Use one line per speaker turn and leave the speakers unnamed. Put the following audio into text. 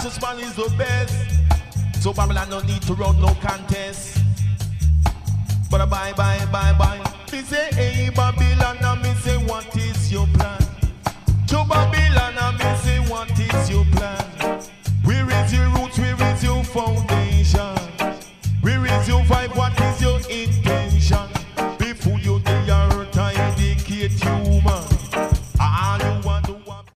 righteous man is the best. So Babylon no need to run no contest. But bye, bye, bye, bye.